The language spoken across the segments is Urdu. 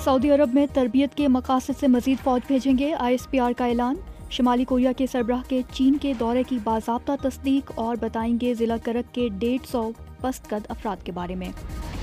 سعودی عرب میں تربیت کے مقاصد سے مزید فوج بھیجیں گے، ISPR کا اعلان۔ شمالی کوریا کے سربراہ کے چین کے دورے کی باضابطہ تصدیق، اور بتائیں گے ضلع کرک کے 150 پست قد افراد کے بارے میں۔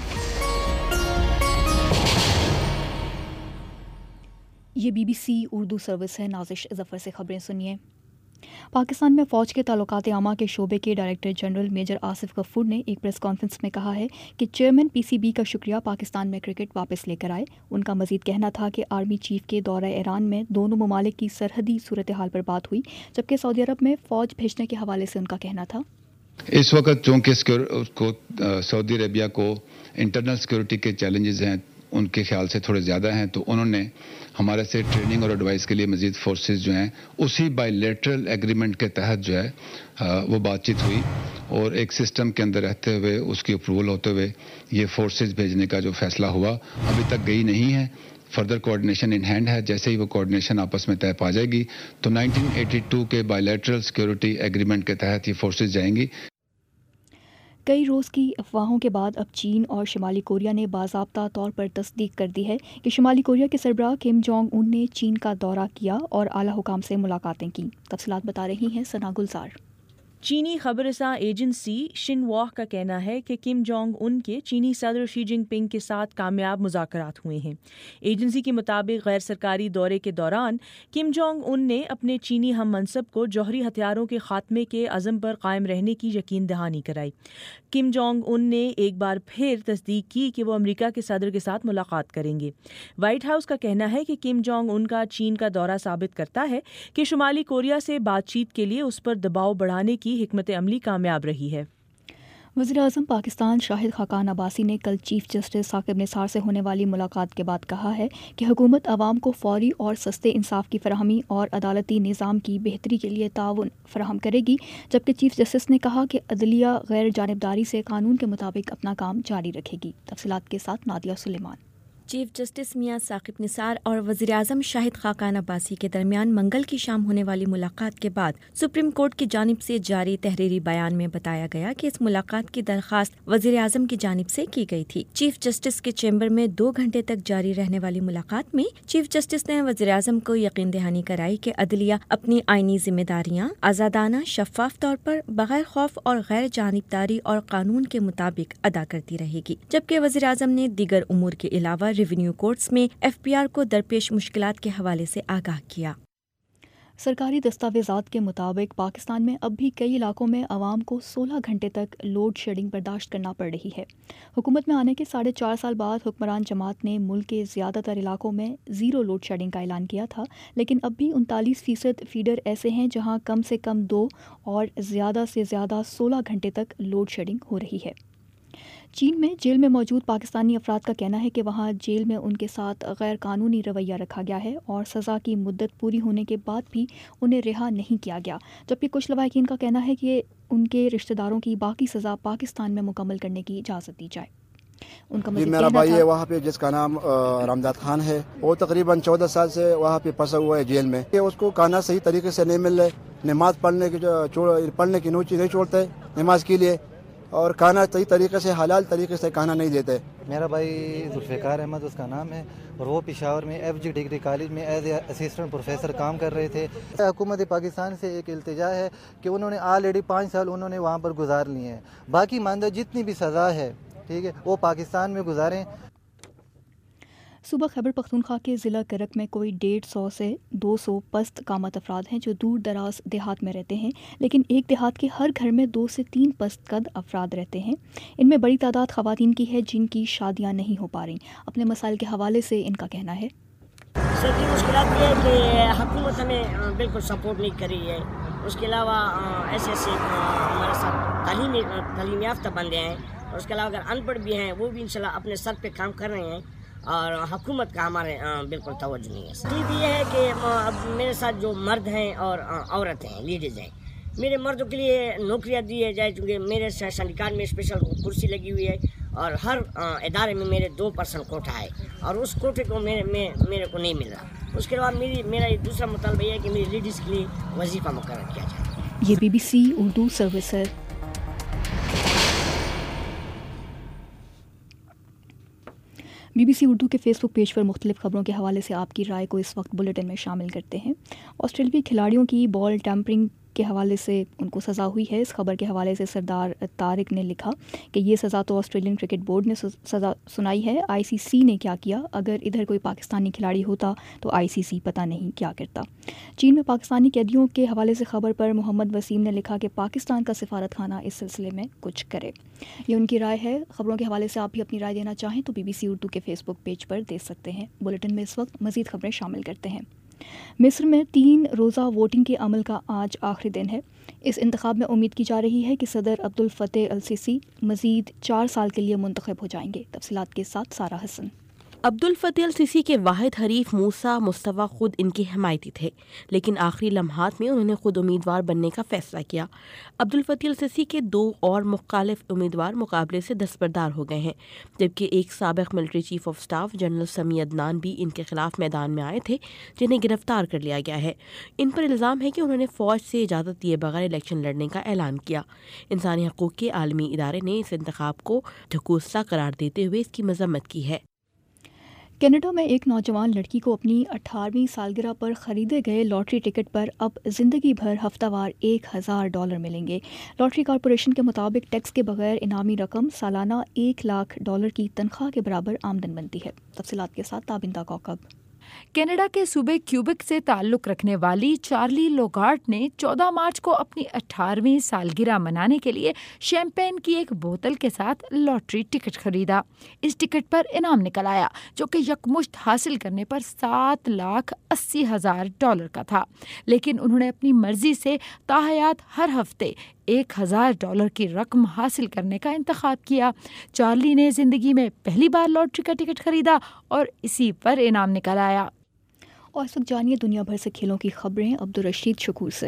یہ BBC اردو سروس ہے۔ نازش ظفر سے خبریں سنیے۔ پاکستان میں فوج کے تعلقات عامہ کے شعبے کے ڈائریکٹر جنرل میجر آصف غفور نے ایک پریس کانفرنس میں کہا ہے کہ چیئرمین PCB کا شکریہ پاکستان میں کرکٹ واپس لے کر آئے۔ ان کا مزید کہنا تھا کہ آرمی چیف کے دورہ ایران میں دونوں ممالک کی سرحدی صورتحال پر بات ہوئی، جبکہ سعودی عرب میں فوج بھیجنے کے حوالے سے ان کا کہنا تھا اس وقت چونکہ سعودی عربیہ کو انٹرنل سیکورٹی کے چیلنجز ہیں، ان کے خیال سے تھوڑے زیادہ ہیں، تو انہوں نے ہمارے سے ٹریننگ اور ایڈوائس کے لیے مزید فورسز جو ہیں اسی بائی لیٹرل ایگریمنٹ کے تحت جو ہے وہ بات چیت ہوئی، اور ایک سسٹم کے اندر رہتے ہوئے اس کی اپروول ہوتے ہوئے یہ فورسز بھیجنے کا جو فیصلہ ہوا ابھی تک گئی نہیں ہے۔ فردر کوآرڈینیشن ان ہینڈ ہے، جیسے ہی وہ کوآرڈینیشن آپس میں طے پا جائے گی تو 1982 کے بائی لیٹرل سیکورٹی ایگریمنٹ کے تحت یہ فورسز جائیں گی۔ کئی روز کی افواہوں کے بعد اب چین اور شمالی کوریا نے باضابطہ طور پر تصدیق کر دی ہے کہ شمالی کوریا کے سربراہ کم جونگ ان نے چین کا دورہ کیا اور اعلیٰ حکام سے ملاقاتیں کیں۔ تفصیلات بتا رہی ہیں ثنا گلزار۔ چینی خبررساں ایجنسی شنوا کا کہنا ہے کہ کم جونگ ان کے چینی صدر شی جن پنگ کے ساتھ کامیاب مذاکرات ہوئے ہیں۔ ایجنسی کے مطابق غیر سرکاری دورے کے دوران کم جونگ ان نے اپنے چینی ہم منصب کو جوہری ہتھیاروں کے خاتمے کے عزم پر قائم رہنے کی یقین دہانی کرائی۔ کم جونگ ان نے ایک بار پھر تصدیق کی کہ وہ امریکہ کے صدر کے ساتھ ملاقات کریں گے۔ وائٹ ہاؤس کا کہنا ہے کہ کم جونگ ان کا چین کا دورہ ثابت کرتا ہے کہ شمالی کوریا سے بات چیت کے لیے اس پر دباؤ بڑھانے کی حکمت عملی کامیاب رہی ہے۔ وزیر اعظم پاکستان شاہد خاقان عباسی نے کل چیف جسٹس ثاقب نثار سے ہونے والی ملاقات کے بعد کہا ہے کہ حکومت عوام کو فوری اور سستے انصاف کی فراہمی اور عدالتی نظام کی بہتری کے لیے تعاون فراہم کرے گی، جبکہ چیف جسٹس نے کہا کہ عدلیہ غیر جانبداری سے قانون کے مطابق اپنا کام جاری رکھے گی۔ تفصیلات کے ساتھ نادیہ سلیمان۔ چیف جسٹس میاں ثاقب نثار اور وزیر اعظم شاہد خاقان عباسی کے درمیان منگل کی شام ہونے والی ملاقات کے بعد سپریم کورٹ کی جانب سے جاری تحریری بیان میں بتایا گیا کہ اس ملاقات کی درخواست وزیر اعظم کی جانب سے کی گئی تھی۔ چیف جسٹس کے چیمبر میں 2 گھنٹے تک جاری رہنے والی ملاقات میں چیف جسٹس نے وزیر اعظم کو یقین دہانی کرائی کہ عدلیہ اپنی آئینی ذمہ داریاں آزادانہ، شفاف طور پر، بغیر خوف اور غیر جانبداری اور قانون کے مطابق ادا کرتی رہے گی، جبکہ وزیر اعظم نے دیگر امور کے علاوہ ریونیو کورٹس میں FPR کو درپیش مشکلات کے حوالے سے آگاہ کیا۔ سرکاری دستاویزات کے مطابق پاکستان میں اب بھی کئی علاقوں میں عوام کو 16 گھنٹے تک لوڈ شیڈنگ برداشت کرنا پڑ رہی ہے۔ حکومت میں آنے کے 4.5 سال بعد حکمران جماعت نے ملک کے زیادہ تر علاقوں میں 0 لوڈ شیڈنگ کا اعلان کیا تھا، لیکن اب بھی 39% فیڈر ایسے ہیں جہاں کم سے کم 2 اور زیادہ سے زیادہ 16 گھنٹے تک لوڈ شیڈنگ ہو رہی ہے۔ چین میں جیل میں موجود پاکستانی افراد کا کہنا ہے کہ وہاں جیل میں ان کے ساتھ غیر قانونی رویہ رکھا گیا ہے اور سزا کی مدت پوری ہونے کے بعد بھی انہیں رہا نہیں کیا گیا، جبکہ کچھ لواحقین کا کہنا ہے کہ ان کے رشتہ داروں کی باقی سزا پاکستان میں مکمل کرنے کی اجازت دی جائے۔ ان کا میرا بھائی ہے وہاں پہ جس کا نام رامداد خان ہے، وہ تقریباً 14 سال سے وہاں پہ پھنسا ہوا ہے جیل میں۔ اس کو کھانا صحیح طریقے سے نہیں مل رہا ہے، نماز پڑھنے کی نوچی نہیں چھوڑتا ہے نماز کے لیے، اور کھانا صحیح طریقے سے حلال طریقے سے کھانا نہیں دیتے۔ میرا بھائی ذوالفقار احمد اس کا نام ہے، اور وہ پشاور میں FG ڈگری کالج میں ایز اے اسسٹنٹ پروفیسر کام کر رہے تھے۔ حکومت پاکستان سے ایک التجا ہے کہ انہوں نے آلریڈی 5 سال انہوں نے وہاں پر گزار لیے ہیں، باقی ماندہ جتنی بھی سزا ہے ٹھیک ہے وہ پاکستان میں گزاریں۔ صوبہ خیبر پختونخوا کے ضلع کرک میں کوئی 150 سے 200 پست قامت افراد ہیں جو دور دراز دیہات میں رہتے ہیں، لیکن ایک دیہات کے ہر گھر میں 2 سے 3 پست قد افراد رہتے ہیں۔ ان میں بڑی تعداد خواتین کی ہے جن کی شادیاں نہیں ہو پا رہی۔ اپنے مسائل کے حوالے سے ان کا کہنا ہے سر مشکلات یہ ہے کہ حکومت ہمیں بالکل سپورٹ نہیں کر رہی ہے، اس کے علاوہ ایسے ہمارے ساتھ تعلیم یافتہ بندے ہیں، اور اس کے علاوہ اگر ان پڑھ بھی ہیں وہ بھی انشاءاللہ اپنے سر پہ کام کر رہے ہیں، اور حکومت کا ہمارے بالکل توجہ نہیں ہے۔ ٹھیک یہ ہے کہ اب میرے ساتھ جو مرد ہیں اور عورتیں ہیں، لیڈیز ہیں، میرے مردوں کے لیے نوکریاں دی ہے جائے، چونکہ میرے سنڈیکات میں اسپیشل کرسی لگی ہوئی ہے، اور ہر ادارے میں میرے 2% کوٹا ہے، اور اس کوٹے کو میرے کو نہیں مل رہا۔ اس کے علاوہ میرا دوسرا مطالبہ یہ ہے کہ میری لیڈیز کے لیے وظیفہ مقرر کیا جائے۔ یہ BBC اردو سروس ہے۔ BBC اردو کے فیس بک پیج پر مختلف خبروں کے حوالے سے آپ کی رائے کو اس وقت بلیٹن میں شامل کرتے ہیں۔ آسٹریلوی کھلاڑیوں کی بال ٹیمپرنگ کے حوالے سے ان کو سزا ہوئی ہے۔ اس خبر کے حوالے سے سردار طارق نے لکھا کہ یہ سزا تو آسٹریلین کرکٹ بورڈ نے سزا سنائی ہے، ICC نے کیا کیا؟ اگر ادھر کوئی پاکستانی کھلاڑی ہوتا تو ICC پتہ نہیں کیا کرتا۔ چین میں پاکستانی قیدیوں کے حوالے سے خبر پر محمد وسیم نے لکھا کہ پاکستان کا سفارت خانہ اس سلسلے میں کچھ کرے۔ یہ ان کی رائے ہے۔ خبروں کے حوالے سے آپ بھی اپنی رائے دینا چاہیں تو BBC اردو کے فیس بک پیج پر دے سکتے ہیں۔ بلیٹن میں اس وقت مزید خبریں شامل کرتے ہیں۔ مصر میں 3 روزہ ووٹنگ کے عمل کا آج آخری دن ہے۔ اس انتخاب میں امید کی جا رہی ہے کہ صدر عبدالفتح السیسی مزید 4 سال کے لیے منتخب ہو جائیں گے۔ تفصیلات کے ساتھ سارہ حسن۔ عبدالفتح السیسی کے واحد حریف موسیٰ مصطفی خود ان کے حمایتی تھے، لیکن آخری لمحات میں انہوں نے خود امیدوار بننے کا فیصلہ کیا۔ عبدالفتح السیسی کے 2 اور مخالف امیدوار مقابلے سے دستبردار ہو گئے ہیں، جبکہ ایک سابق military chief of staff general Sami Adnan بھی ان کے خلاف میدان میں آئے تھے، جنہیں گرفتار کر لیا گیا ہے۔ ان پر الزام ہے کہ انہوں نے فوج سے اجازت لیے بغیر الیکشن لڑنے کا اعلان کیا۔ انسانی حقوق کے عالمی ادارے نے اس انتخاب کو ڈھکوسلا قرار دیتے ہوئے اس کی مذمت کی ہے۔ کینیڈا میں ایک نوجوان لڑکی کو اپنی 18ویں سالگرہ پر خریدے گئے لاٹری ٹکٹ پر اب زندگی بھر ہفتہ وار $1000 ملیں گے۔ لاٹری کارپوریشن کے مطابق ٹیکس کے بغیر انعامی رقم سالانہ $1,00,000 کی تنخواہ کے برابر آمدن بنتی ہے۔ تفصیلات کے ساتھ تابندہ کوکب۔ کینیڈا کے صوبے کیوبک سے تعلق رکھنے والی چارلی لوگارٹ نے 14 مارچ کو اپنی 18ویں سالگرہ منانے کے لیے شیمپین کی ایک بوتل کے ساتھ لاٹری ٹکٹ خریدا۔ اس ٹکٹ پر انعام نکل آیا جو کہ یکمشت حاصل کرنے پر $7,80,000 کا تھا، لیکن انہوں نے اپنی مرضی سے تاحیات ہر ہفتے $1,000 کی رقم حاصل کرنے کا انتخاب کیا۔ چارلی نے زندگی میں پہلی بار لاٹری کا ٹکٹ خریدا اور اسی پر انعام نکل آیا۔ اور اس وقت جانیے دنیا بھر سے کھیلوں کی خبریں عبدالرشید شکور سے۔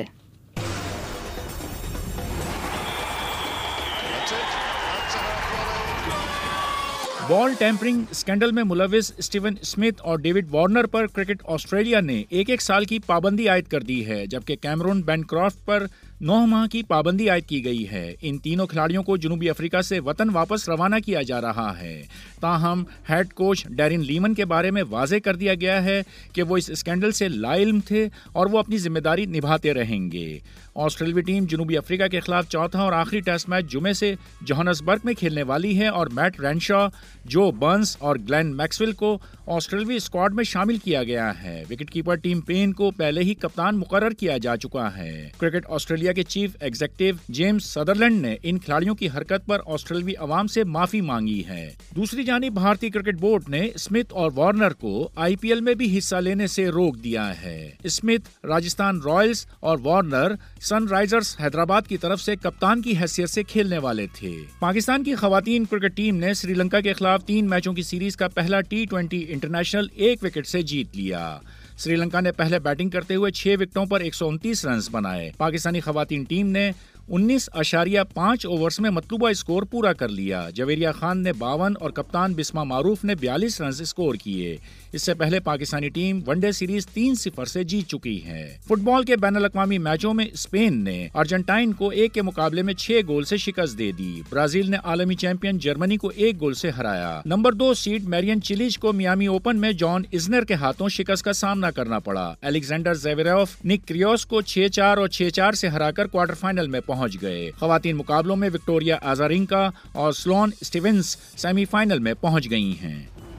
بال ٹیمپرنگ اسکینڈل میں ملوث اسٹیون اسمتھ اور ڈیوڈ وارنر پر کرکٹ آسٹریلیا نے 1 سال کی پابندی عائد کر دی ہے، جبکہ کیمرون بینکرافٹ پر 9 ماہ کی پابندی عائد کی گئی ہے۔ ان تینوں کھلاڑیوں کو جنوبی افریقہ سے وطن واپس روانہ کیا جا رہا ہے۔ تاہم ہیڈ کوچ ڈیرن لیمن کے بارے میں واضح کر دیا گیا ہے کہ وہ اس اسکینڈل سے لا علم تھے اور وہ اپنی ذمہ داری نبھاتے رہیں گے۔ آسٹریلوی ٹیم جنوبی افریقہ کے خلاف چوتھا اور آخری ٹیسٹ میچ جمعے سے جوہانسبرگ میں کھیلنے والی ہے اور میٹ رینشا، جو برنس اور گلین میکسویل کو آسٹریلوی اسکواڈ میں شامل کیا گیا ہے۔ وکٹ کیپر ٹیم پین کو پہلے ہی کپتان مقرر کیا جا چکا ہے۔ کرکٹ آسٹریلیا کے چیف ایگزیکٹو جیمز سدرلینڈ نے ان کھلاڑیوں کی حرکت پر آسٹریلوی عوام سے معافی مانگی ہے۔ دوسری جانب بھارتی کرکٹ بورڈ نے اسمتھ اور وارنر کو IPL میں بھی حصہ لینے سے روک دیا ہے۔ اسمتھ راجستھان رائلز اور وارنر سن رائزرز حیدرآباد کی طرف سے کپتان کی حیثیت سے کھیلنے والے تھے۔ پاکستان کی خواتین کرکٹ ٹیم نے سری لنکا کے خلاف 3 میچوں کی سیریز کا پہلا T20 انٹرنیشنل 1 وکٹ سے جیت لیا۔ سری لنکا نے پہلے بیٹنگ کرتے ہوئے 6 وکٹوں پر 129 رنز بنائے۔ پاکستانی خواتین ٹیم نے 19.5 اوورز میں مطلوبہ اسکور پورا کر لیا۔ جویریہ خان نے 52 اور کپتان بسمہ معروف نے 42 رنز اسکور کیے۔ اس سے پہلے Pakistani team one day series 3-0 سے جیت چکی ہے۔ فٹ بال کے بین الاقوامی میچوں میں اسپین نے ارجنٹائن کو 1 کے مقابلے میں 6 گول سے شکست دے دی۔ برازیل نے عالمی چیمپئن جرمنی کو 1 گول سے ہرایا۔ نمبر 2 سیڈ میرین چیلیچ کو میامی اوپن میں جان ایزنر کے ہاتھوں شکست کا سامنا کرنا پڑا۔ الیگزینڈر زیوریف نک کریوس کو 6-4 اور 6-4 سے ہرا کر کوارٹر فائنل میں پہنچ گئے۔ خواتین مقابلوں میں وکٹوریا آزارینکا اور سلون اسٹیونز سیمی فائنل میں پہنچ گئی ہیں۔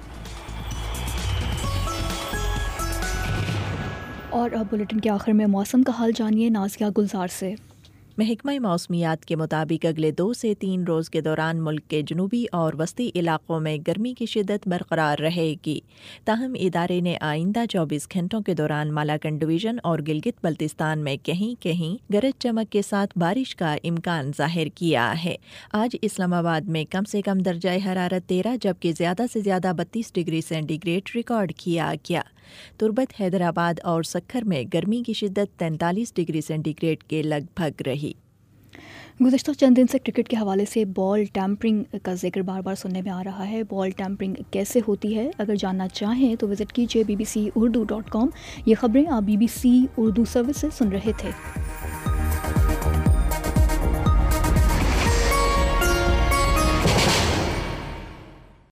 اور اب بلیٹن کے آخر میں موسم کا حال جانیے نازیہ گلزار سے۔ محکمہ موسمیات کے مطابق اگلے 2 سے 3 روز کے دوران ملک کے جنوبی اور وسطی علاقوں میں گرمی کی شدت برقرار رہے گی، تاہم ادارے نے آئندہ 24 گھنٹوں کے دوران مالاکنڈ ڈویژن اور گلگت بلتستان میں کہیں کہیں گرج چمک کے ساتھ بارش کا امکان ظاہر کیا ہے۔ آج اسلام آباد میں کم سے کم درجہ حرارت 13 جبکہ زیادہ سے زیادہ 32 ڈگری سینٹی گریڈ ریکارڈ کیا گیا۔ تربت حیدرآباد اور سکھر میں گرمی کی شدت 43 ڈگری سینٹی گریڈ کے لگ بھگ رہی۔ گزشتہ چند دن سے کرکٹ کے حوالے سے بال ٹیمپرنگ کا ذکر بار بار سننے میں آ رہا ہے۔ بال ٹیمپرنگ کیسے ہوتی ہے؟ اگر جاننا چاہیں تو وزٹ کیجیے bbc urdu.com۔ یہ خبریں آپ BBC اردو سروس سے سن رہے تھے۔